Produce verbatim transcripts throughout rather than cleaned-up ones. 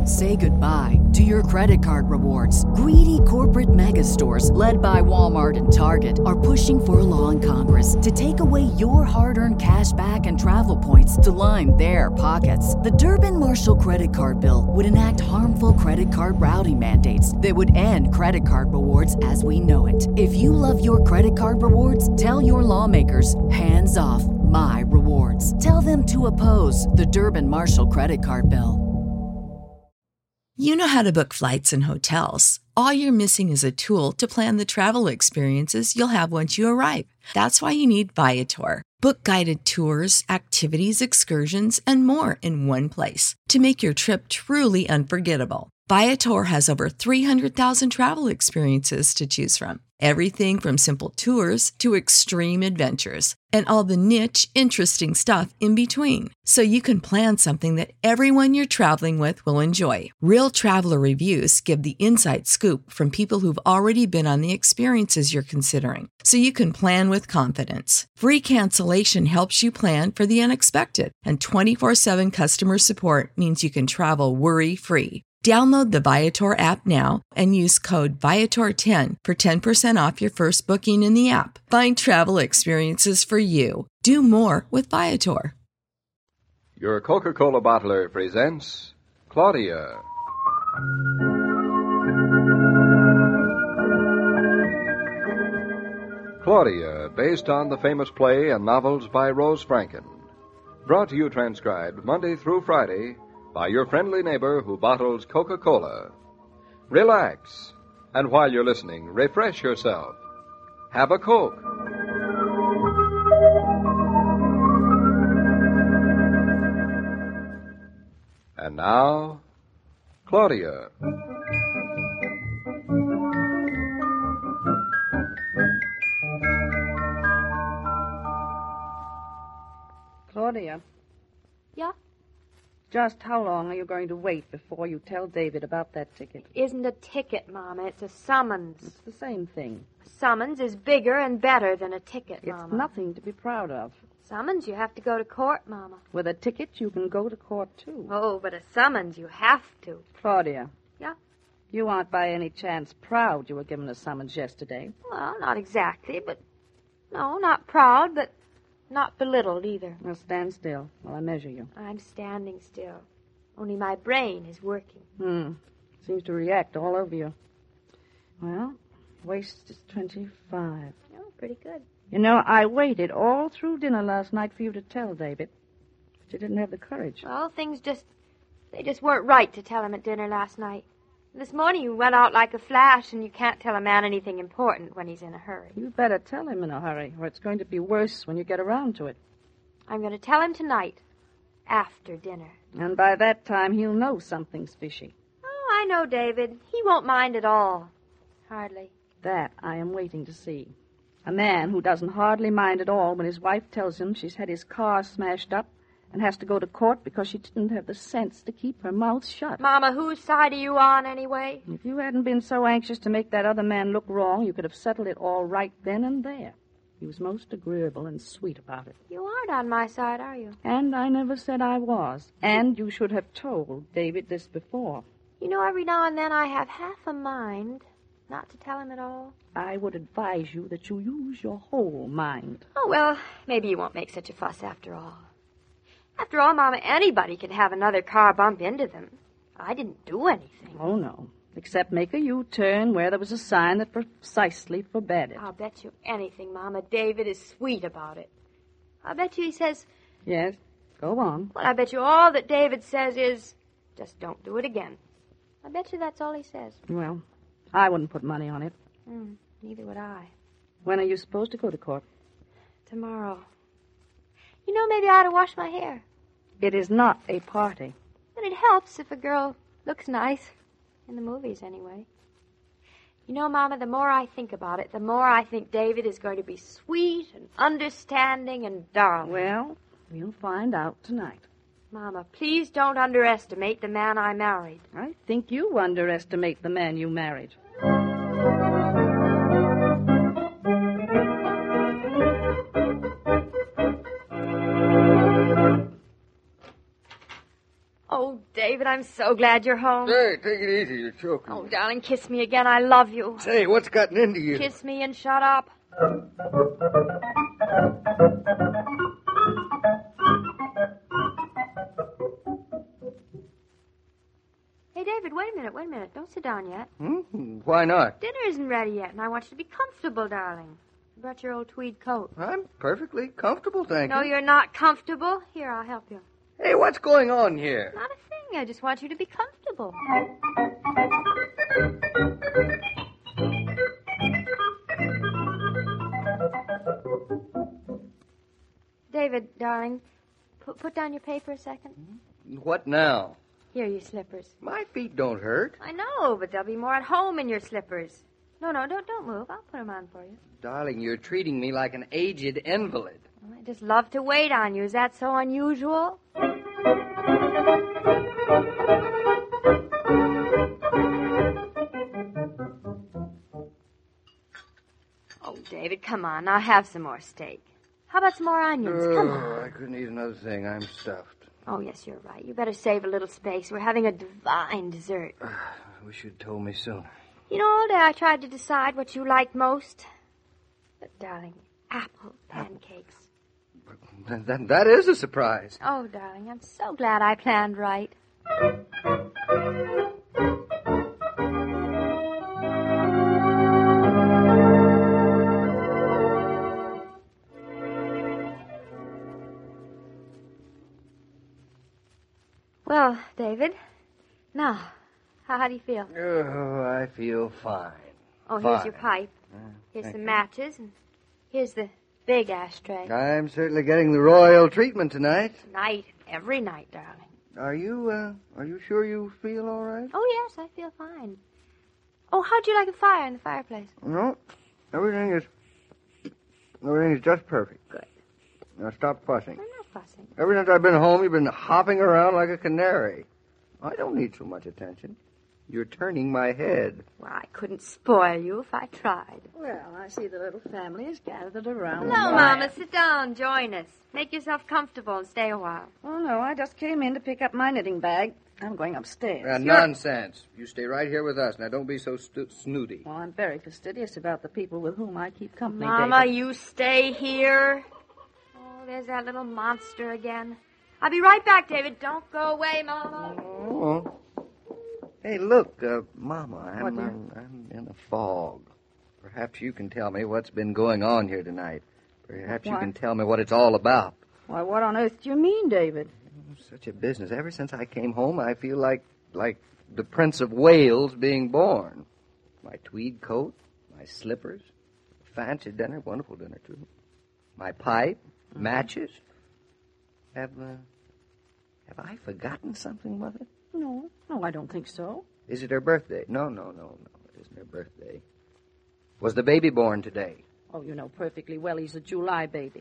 Say goodbye to your credit card rewards. Greedy corporate mega stores, led by Walmart and Target, are pushing for a law in Congress to take away your hard-earned cash back and travel points to line their pockets. The Durbin-Marshall credit card bill would enact harmful credit card routing mandates that would end credit card rewards as we know it. If you love your credit card rewards, tell your lawmakers, hands off my rewards. Tell them to oppose the Durbin-Marshall credit card bill. You know how to book flights and hotels. All you're missing is a tool to plan the travel experiences you'll have once you arrive. That's why you need Viator. Book guided tours, activities, excursions, and more in one place to make your trip truly unforgettable. Viator has over three hundred thousand travel experiences to choose from. Everything from simple tours to extreme adventures and all the niche, interesting stuff in between. So you can plan something that everyone you're traveling with will enjoy. Real traveler reviews give the inside scoop from people who've already been on the experiences you're considering. So you can plan with confidence. Free cancellation helps you plan for the unexpected. And twenty-four seven customer support means you can travel worry-free. Download the Viator app now and use code Viator ten for ten percent off your first booking in the app. Find travel experiences for you. Do more with Viator. Your Coca-Cola bottler presents Claudia. Claudia, based on the famous play and novels by Rose Franken. Brought to you transcribed Monday through Friday by your friendly neighbor who bottles Coca-Cola. Relax, and while you're listening, refresh yourself. Have a Coke. And now, Claudia. Claudia. Yeah? Just how long are you going to wait before you tell David about that ticket? It isn't a ticket, Mama. It's a summons. It's the same thing. A summons is bigger and better than a ticket, It's Mama. nothing to be proud of. Summons, you have to go to court, Mama. With a ticket, you can go to court, too. Oh, but a summons, you have to. Claudia. Yeah? You aren't by any chance proud you were given a summons yesterday. Well, not exactly, but... No, not proud, but not belittled either. Now stand still while I measure you. I'm standing still. Only my brain is working. Hmm. Seems to react all over you. Well, waist is twenty-five. Oh, pretty good. You know, I waited all through dinner last night for you to tell David. But you didn't have the courage. Well, things just... They just weren't right to tell him at dinner last night. This morning you went out like a flash, and you can't tell a man anything important when he's in a hurry. You better tell him in a hurry, or it's going to be worse when you get around to it. I'm going to tell him tonight, after dinner. And by that time, he'll know something's fishy. Oh, I know, David. He won't mind at all. Hardly. That I am waiting to see. A man who doesn't hardly mind at all when his wife tells him she's had his car smashed up and has to go to court because she didn't have the sense to keep her mouth shut. Mama, whose side are you on, anyway? If you hadn't been so anxious to make that other man look wrong, you could have settled it all right then and there. He was most agreeable and sweet about it. You aren't on my side, are you? And I never said I was. And you should have told David this before. You know, every now and then I have half a mind not to tell him at all. I would advise you that you use your whole mind. Oh, well, maybe you won't make such a fuss after all. After all, Mama, anybody can have another car bump into them. I didn't do anything. Oh, no. Except make a U-turn where there was a sign that precisely forbade it. I'll bet you anything, Mama. David is sweet about it. I'll bet you he says... Yes, go on. Well, I bet you all that David says is, just don't do it again. I bet you that's all he says. Well, I wouldn't put money on it. Mm, neither would I. When are you supposed to go to court? Tomorrow. You know, maybe I ought to wash my hair. It is not a party. But it helps if a girl looks nice. In the movies, anyway. You know, Mama, the more I think about it, the more I think David is going to be sweet and understanding and darling. Well, we'll find out tonight. Mama, please don't underestimate the man I married. I think you underestimate the man you married. David, I'm so glad you're home. Hey, take it easy. You're choking. Oh, darling, kiss me again. I love you. Say, what's gotten into you? Kiss me and shut up. Hey, David, wait a minute, wait a minute. Don't sit down yet. Hmm? Why not? Dinner isn't ready yet, and I want you to be comfortable, darling. I brought your old tweed coat. I'm perfectly comfortable, thank No, you. you're not comfortable. Here, I'll help you. Hey, what's going on here? Not a thing. I just want you to be comfortable. David, darling, put, put down your paper a second. What now? Here are your slippers. My feet don't hurt. I know, but they'll be more at home in your slippers. No, no, don't don't move. I'll put them on for you. Darling, you're treating me like an aged invalid. I just love to wait on you. Is that so unusual? Oh, David, come on. Now have some more steak. How about some more onions? Come on. Oh, I couldn't eat another thing. I'm stuffed. Oh, yes, you're right. You better save a little space. We're having a divine dessert. I wish you'd told me sooner. You know, all day I tried to decide what you liked most. But, darling, apple pancakes. That, that, that is a surprise. Oh, darling, I'm so glad I planned right. Well, David, now, how, how do you feel? Oh, I feel fine. Oh, here's Fine. your pipe. Uh, Here's thank some you. matches, and here's the big ashtray. I'm certainly getting the royal treatment tonight. Night, every night, darling. Are you, uh, are you sure you feel all right? Oh, yes, I feel fine. Oh, how'd you like a fire in the fireplace? No, everything is, everything is just perfect. Good. Now stop fussing. I'm not fussing. Ever since I've been home, you've been hopping around like a canary. I don't need so much attention. You're turning my head. Well, I couldn't spoil you if I tried. Well, I see the little family is gathered around. Hello, Mama. Sit down. Join us. Make yourself comfortable and stay a while. Oh, no, I just came in to pick up my knitting bag. I'm going upstairs. Uh, nonsense. You stay right here with us. Now, don't be so stu- snooty. Well, I'm very fastidious about the people with whom I keep company, Mama, David. you stay here. Oh, there's that little monster again. I'll be right back, David. Don't go away, Mama. Oh. Hey, look, uh, Mama, I'm, What, dear? I'm, I'm in a fog. Perhaps you can tell me what's been going on here tonight. Perhaps you What? can tell me what it's all about. Why, what on earth do you mean, David? Such a business. Ever since I came home, I feel like like the Prince of Wales being born. My tweed coat, my slippers, fancy dinner, wonderful dinner, too. My pipe, matches. Have, uh, have I forgotten something, Mother? No, no, I don't think so. Is it her birthday? No, no, no, no. It isn't her birthday. Was the baby born today? Oh, you know perfectly well he's a July baby.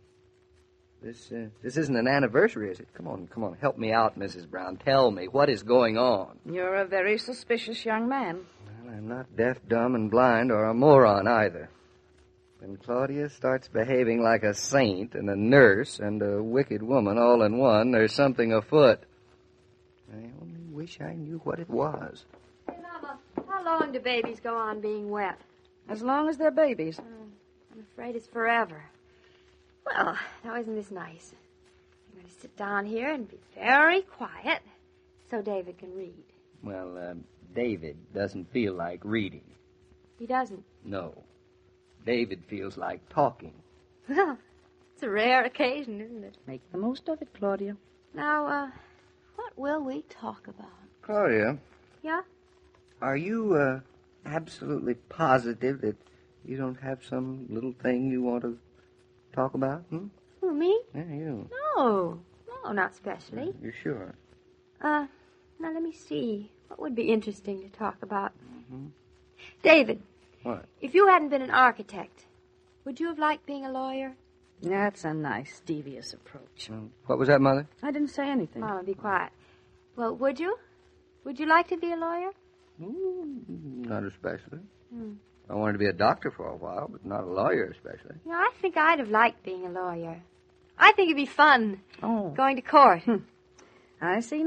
This uh, this isn't an anniversary, is it? Come on, come on, help me out, Missus Brown. Tell me, what is going on? You're a very suspicious young man. Well, I'm not deaf, dumb, and blind, or a moron either. When Claudia starts behaving like a saint and a nurse and a wicked woman all in one, there's something afoot. I only wish I knew what it was. Hey, Mama, how long do babies go on being wet? As long as they're babies. I'm afraid it's forever. Well, now isn't this nice? I'm going to sit down here and be very quiet so David can read. Well, uh, David doesn't feel like reading. He doesn't. No. David feels like talking. Well, it's a rare occasion, isn't it? Make the most of it, Claudia. Now, uh, what will we talk about? Claudia, Yeah? are you uh, absolutely positive that you don't have some little thing you want to talk about? Hmm? Who, me? Yeah, you. No. No, not specially. You're sure? Uh, now let me see. What would be interesting to talk about? Mm-hmm. David. What? If you hadn't been an architect, would you have liked being a lawyer? That's a nice, devious approach. Um, what was that, Mother? I didn't say anything. Mama, be quiet. Well, would you? Would you like to be a lawyer? Mm, not especially. Hmm. I wanted to be a doctor for a while, but not a lawyer especially. You know, I think I'd have liked being a lawyer. I think it'd be fun Oh, going to court. I see now.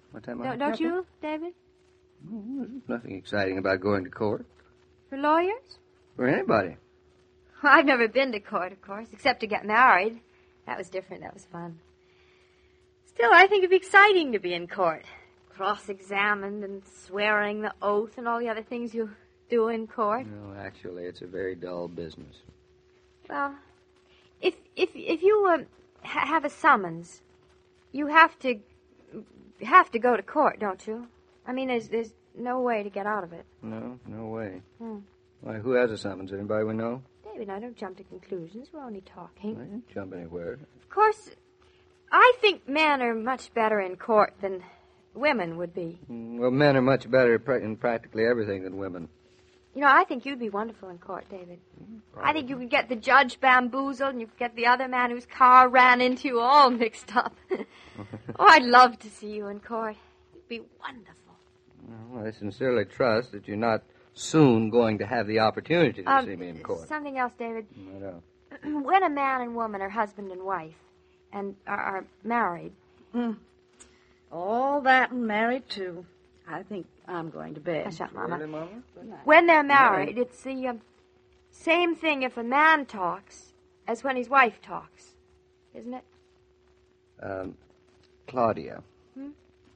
What's that, Mom? Don't, don't you, David? Oh, there's nothing exciting about going to court. For lawyers? For anybody. Well, I've never been to court, of course, except to get married. That was different. That was fun. Still, I think it'd be exciting to be in court. Cross-examined and swearing the oath and all the other things you do in court. No, actually, it's a very dull business. Well, if if if you uh, ha- have a summons, you have to have to go to court, don't you? I mean, there's there's no way to get out of it. No, no way. Hmm. Why, who has a summons? Anybody we know? David, I don't jump to conclusions. We're only talking. I didn't jump anywhere. Of course, I think men are much better in court than women would be. Well, men are much better in practically everything than women. You know, I think you'd be wonderful in court, David. Probably. I think you could get the judge bamboozled and you could get the other man whose car ran into you all mixed up. Oh, I'd love to see you in court. It'd be wonderful. Well, I sincerely trust that you're not soon going to have the opportunity to um, see me in court. Something else, David. I know. When a man and woman are husband and wife and are, are married... Mm. All that and married, too. I think I'm going to bed. Hush up, Mama. Really, Mama? When they're married, it's the um, same thing if a man talks as when his wife talks, isn't it? Um, Claudia. Hmm?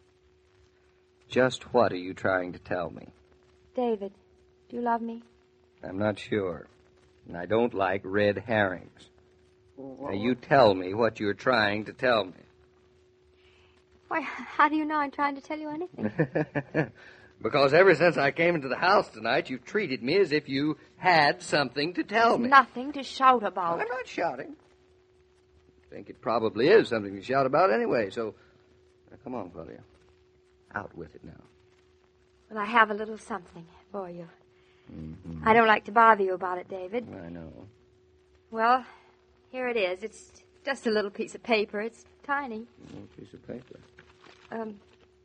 Just what are you trying to tell me? David, do you love me? I'm not sure. And I don't like red herrings. Whoa. Now, you tell me what you're trying to tell me. Why, how do you know I'm trying to tell you anything? Because ever since I came into the house tonight, you've treated me as if you had something to tell There's me. Nothing to shout about. I'm not shouting. I think it probably is something to shout about anyway, so... Now, come on, Claudia. Out with it now. Well, I have a little something for you. Mm-hmm. I don't like to bother you about it, David. I know. Well, here it is. It's just a little piece of paper. It's tiny. A little piece of paper. Um...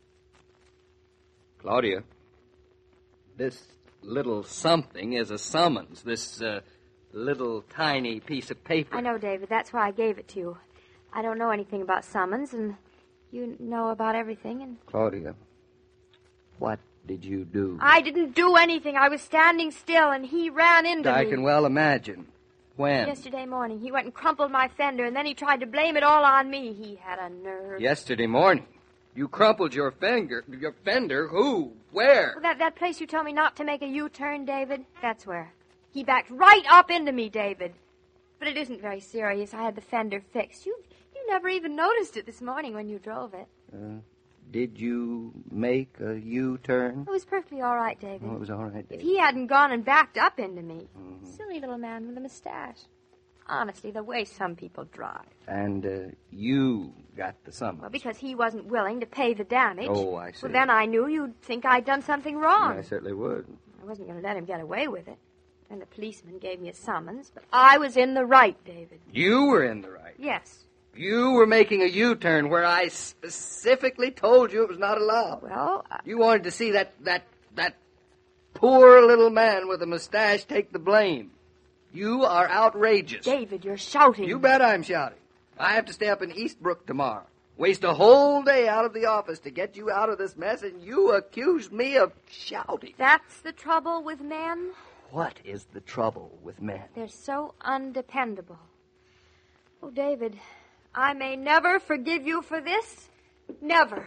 Claudia, this little something is a summons, this uh, little tiny piece of paper. I know, David. That's why I gave it to you. I don't know anything about summons, and you know about everything. And Claudia, what did you do? I didn't do anything. I was standing still, and he ran into I me. I can well imagine. When? Yesterday morning. He went and crumpled my fender, and then he tried to blame it all on me. He had a nerve. Yesterday morning? You crumpled your fender. Your fender? Who? Where? Well, that, that place you told me not to make a U-turn, David, that's where. He backed right up into me, David. But it isn't very serious. I had the fender fixed. You you never even noticed it this morning when you drove it. Uh, did you make a U-turn? It was perfectly all right, David. Oh, it was all right, David. If he hadn't gone and backed up into me. Mm-hmm. Silly little man with a mustache. Honestly, the way some people drive. And uh, you got the summons. Well, because he wasn't willing to pay the damage. Oh, I see. Well, then I knew you'd think I'd done something wrong. I certainly would. I wasn't going to let him get away with it. And the policeman gave me a summons, but I was in the right, David. You were in the right? Yes. You were making a U-turn where I specifically told you it was not allowed. Well, I... You wanted to see that, that, that poor little man with a mustache take the blame. You are outrageous. David, you're shouting. You bet I'm shouting. I have to stay up in Eastbrook tomorrow. Waste a whole day out of the office to get you out of this mess, and you accuse me of shouting. That's the trouble with men? What is the trouble with men? They're so undependable. Oh, David, I may never forgive you for this. Never.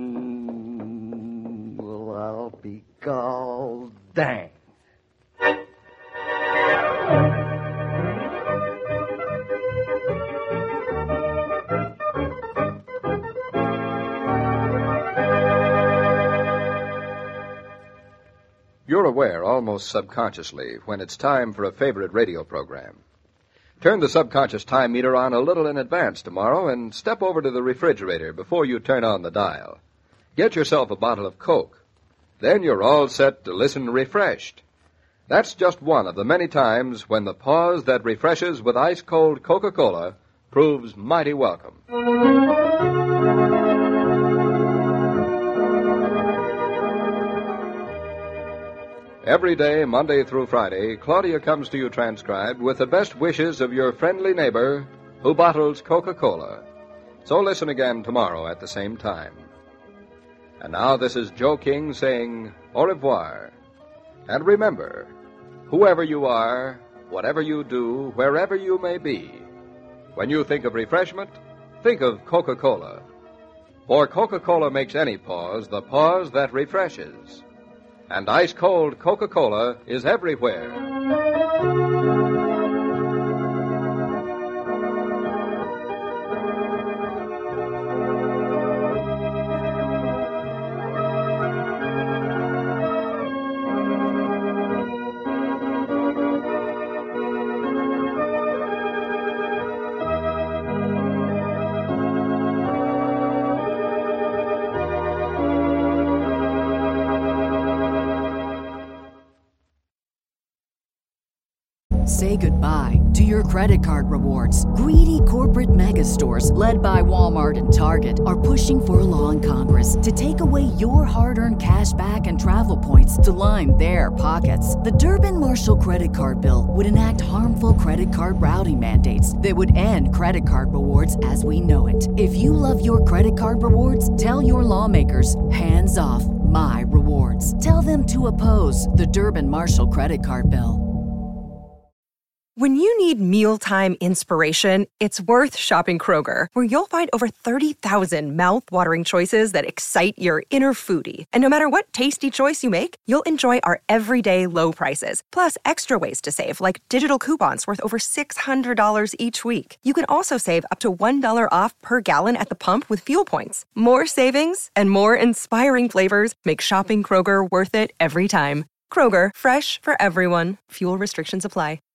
Mm, well, I'll be galled dang. You're aware, almost subconsciously, when it's time for a favorite radio program. Turn the subconscious time meter on a little in advance tomorrow and step over to the refrigerator before you turn on the dial. Get yourself a bottle of Coke. Then you're all set to listen refreshed. That's just one of the many times when the pause that refreshes with ice-cold Coca-Cola proves mighty welcome. Every day, Monday through Friday, Claudia comes to you transcribed with the best wishes of your friendly neighbor who bottles Coca-Cola. So listen again tomorrow at the same time. And now this is Joe King saying au revoir. And remember, whoever you are, whatever you do, wherever you may be, when you think of refreshment, think of Coca-Cola. For Coca-Cola makes any pause the pause that refreshes. And ice-cold Coca-Cola is everywhere. Say goodbye to your credit card rewards. Greedy corporate mega stores, led by Walmart and Target, are pushing for a law in Congress to take away your hard-earned cash back and travel points to line their pockets. The Durbin-Marshall credit card bill would enact harmful credit card routing mandates that would end credit card rewards as we know it. If you love your credit card rewards, tell your lawmakers, hands off my rewards. Tell them to oppose the Durbin-Marshall credit card bill. When you need mealtime inspiration, it's worth shopping Kroger, where you'll find over thirty thousand mouth-watering choices that excite your inner foodie. And no matter what tasty choice you make, you'll enjoy our everyday low prices, plus extra ways to save, like digital coupons worth over six hundred dollars each week. You can also save up to one dollar off per gallon at the pump with fuel points. More savings and more inspiring flavors make shopping Kroger worth it every time. Kroger, fresh for everyone. Fuel restrictions apply.